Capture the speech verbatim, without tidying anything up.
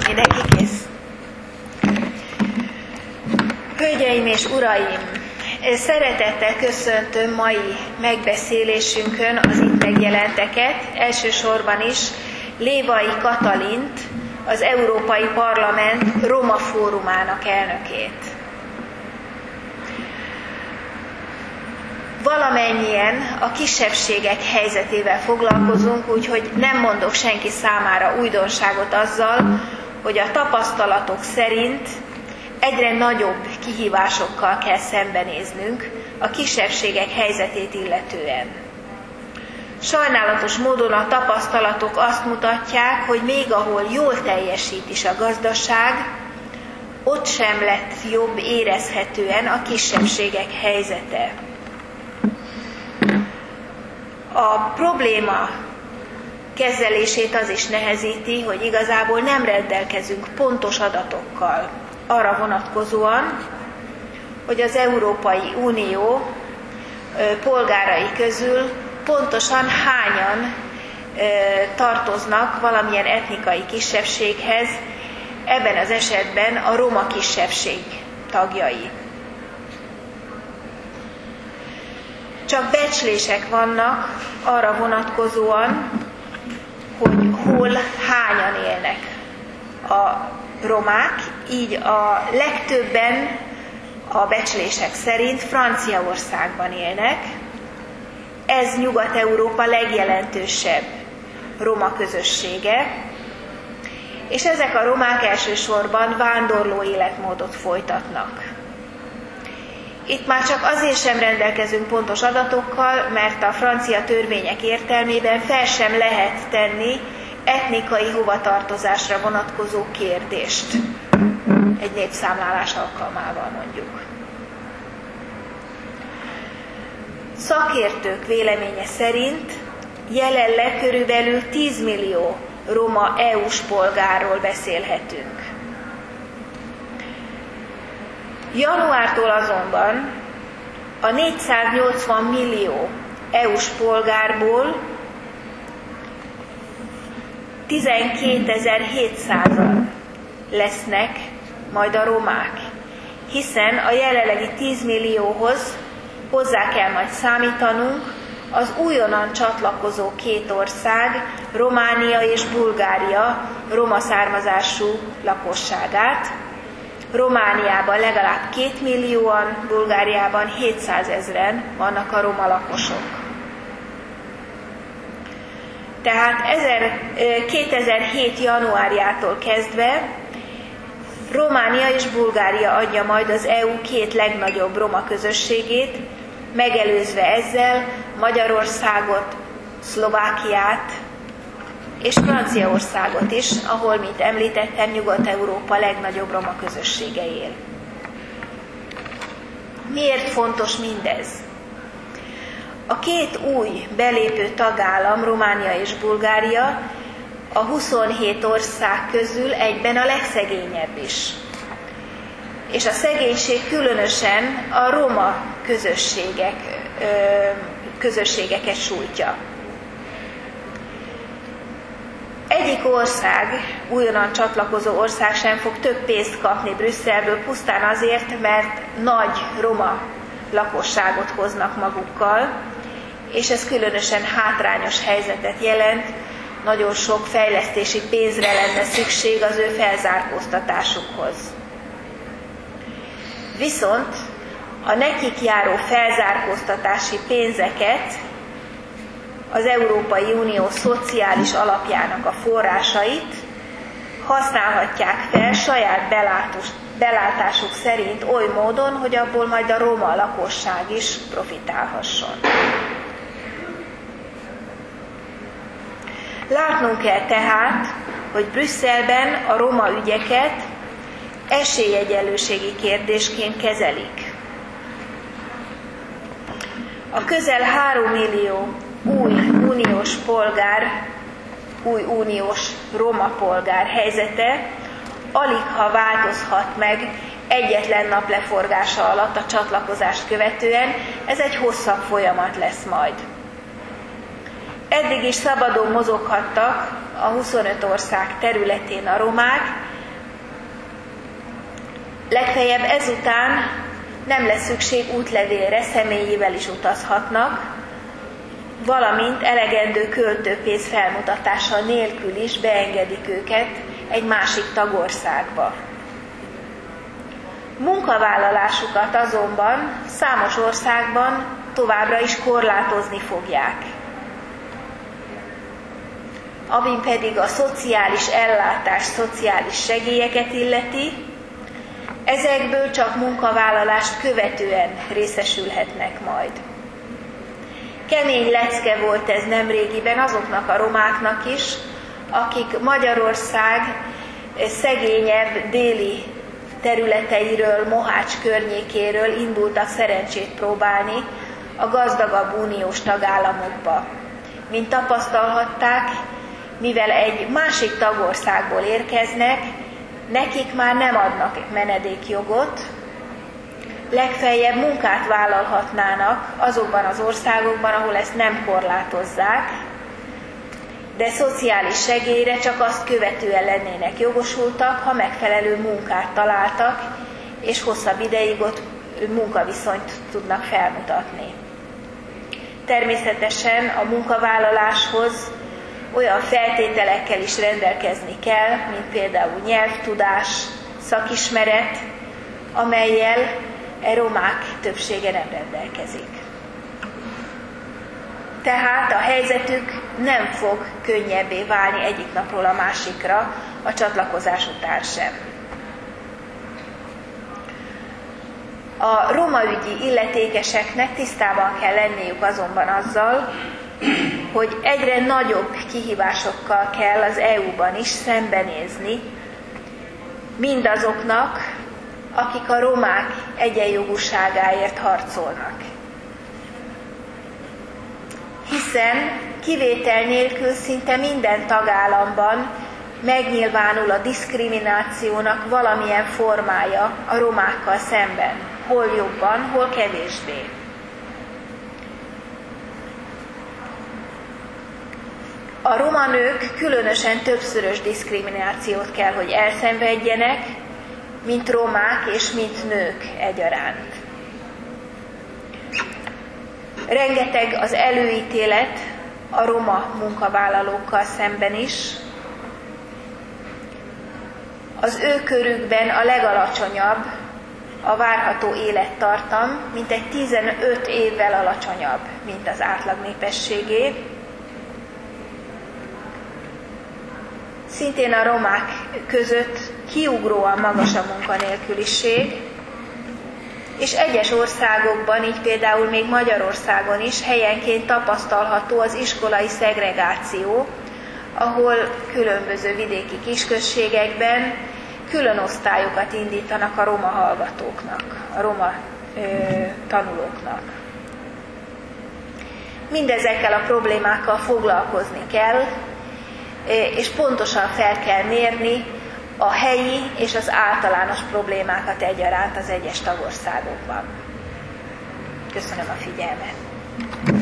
Mindenki kész? Hölgyeim és uraim! Szeretettel köszöntöm mai megbeszélésünkön az itt megjelenteket, elsősorban is Lévai Katalint, az Európai Parlament Roma Fórumának elnökét. Valamennyien a kisebbségek helyzetével foglalkozunk, úgyhogy nem mondok senki számára újdonságot azzal, hogy a tapasztalatok szerint egyre nagyobb kihívásokkal kell szembenéznünk a kisebbségek helyzetét illetően. Sajnálatos módon a tapasztalatok azt mutatják, hogy még ahol jól teljesít is a gazdaság, ott sem lett jobb érezhetően a kisebbségek helyzete. A probléma kezelését az is nehezíti, hogy igazából nem rendelkezünk pontos adatokkal arra vonatkozóan, hogy az Európai Unió polgárai közül pontosan hányan tartoznak valamilyen etnikai kisebbséghez, ebben az esetben a roma kisebbség tagjai. Csak becslések vannak arra vonatkozóan, hogy hol hányan élnek a romák, így a legtöbben a becslések szerint Franciaországban élnek. Ez Nyugat-Európa legjelentősebb roma közössége, és ezek a romák elsősorban vándorló életmódot folytatnak. Itt már csak azért sem rendelkezünk pontos adatokkal, mert a francia törvények értelmében fel sem lehet tenni etnikai hovatartozásra vonatkozó kérdést egy népszámlálás alkalmával mondjuk. Szakértők véleménye szerint jelenleg körülbelül tíz millió roma é u-s polgárról beszélhetünk. Januártól azonban a négyszáznyolcvan millió é u-s polgárból tizenkétezer-hétszázan lesznek majd a romák, hiszen a jelenlegi tíz millióhoz hozzá kell majd számítanunk az újonnan csatlakozó két ország, Románia és Bulgária roma származású lakosságát. Romániában legalább két millióan, Bulgáriában hétszázezren vannak a roma lakosok. Tehát kétezer-hét. januárjától kezdve Románia és Bulgária adja majd az é u két legnagyobb roma közösségét, megelőzve ezzel Magyarországot, Szlovákiát és Franciaországot is, ahol, mint említettem, Nyugat-Európa legnagyobb roma közössége él. Miért fontos mindez? A két új belépő tagállam, Románia és Bulgária, a huszonhét ország közül egyben a legszegényebb is. És a szegénység különösen a roma közösségek, közösségeket sújtja. Egyik ország, újonnan csatlakozó ország sem fog több pénzt kapni Brüsszelből pusztán azért, mert nagy roma lakosságot hoznak magukkal, és ez különösen hátrányos helyzetet jelent, nagyon sok fejlesztési pénzre lenne szükség az ő felzárkóztatásukhoz. Viszont a nekik járó felzárkóztatási pénzeket, az Európai Unió szociális alapjának a forrásait használhatják fel saját belátós, belátásuk szerint oly módon, hogy abból majd a roma lakosság is profitálhasson. Látnunk kell tehát, hogy Brüsszelben a roma ügyeket esélyegyenlőségi kérdésként kezelik. A közel három millió új uniós polgár, új uniós roma polgár helyzete aligha változhat meg egyetlen nap leforgása alatt a csatlakozást követően, ez egy hosszabb folyamat lesz majd. Eddig is szabadon mozoghattak a huszonöt ország területén a romák, Legfeljebb ezután nem lesz szükség útlevélre, személyével is utazhatnak, valamint elegendő költőpénz felmutatása nélkül is beengedik őket egy másik tagországba. Munkavállalásukat azonban számos országban továbbra is korlátozni fogják. Ami pedig a szociális ellátás, szociális segélyeket illeti, ezekből csak munkavállalást követően részesülhetnek majd. Kemény lecke volt ez nemrégiben azoknak a romáknak is, akik Magyarország szegényebb déli területeiről, Mohács környékéről indultak szerencsét próbálni a gazdagabb uniós tagállamokba. Mint tapasztalhatták, mivel egy másik tagországból érkeznek, nekik már nem adnak menedékjogot, legfeljebb munkát vállalhatnának azokban az országokban, ahol ezt nem korlátozzák, de szociális segélyre csak azt követően lennének jogosultak, ha megfelelő munkát találtak, és hosszabb ideig ott munkaviszonyt tudnak felmutatni. Természetesen a munkavállaláshoz olyan feltételekkel is rendelkezni kell, mint például nyelvtudás, szakismeret, amellyel a romák többsége nem rendelkezik. Tehát a helyzetük nem fog könnyebbé válni egyik napról a másikra a csatlakozás után sem. A roma ügyi illetékeseknek tisztában kell lenniük azonban azzal, hogy egyre nagyobb kihívásokkal kell az é u-ban is szembenézni mindazoknak, akik a romák egyenjogúságáért harcolnak. Hiszen kivétel nélkül szinte minden tagállamban megnyilvánul a diszkriminációnak valamilyen formája a romákkal szemben, hol jobban, hol kevésbé. A roma nők különösen többszörös diszkriminációt kell, hogy elszenvedjenek, mint romák és mint nők egyaránt. Rengeteg az előítélet a roma munkavállalókkal szemben is. Az ő körükben a legalacsonyabb a várható élettartam, mintegy tizenöt évvel alacsonyabb, mint az átlag népességé. Szintén a romák között kiugróan magas a munkanélküliség, és egyes országokban, így például még Magyarországon is helyenként tapasztalható az iskolai szegregáció, ahol különböző vidéki kisközségekben külön osztályokat indítanak a roma hallgatóknak, a roma ö, tanulóknak. Mindezekkel a problémákkal foglalkozni kell, és pontosan fel kell mérni a helyi és az általános problémákat egyaránt az egyes tagországokban. Köszönöm a figyelmet!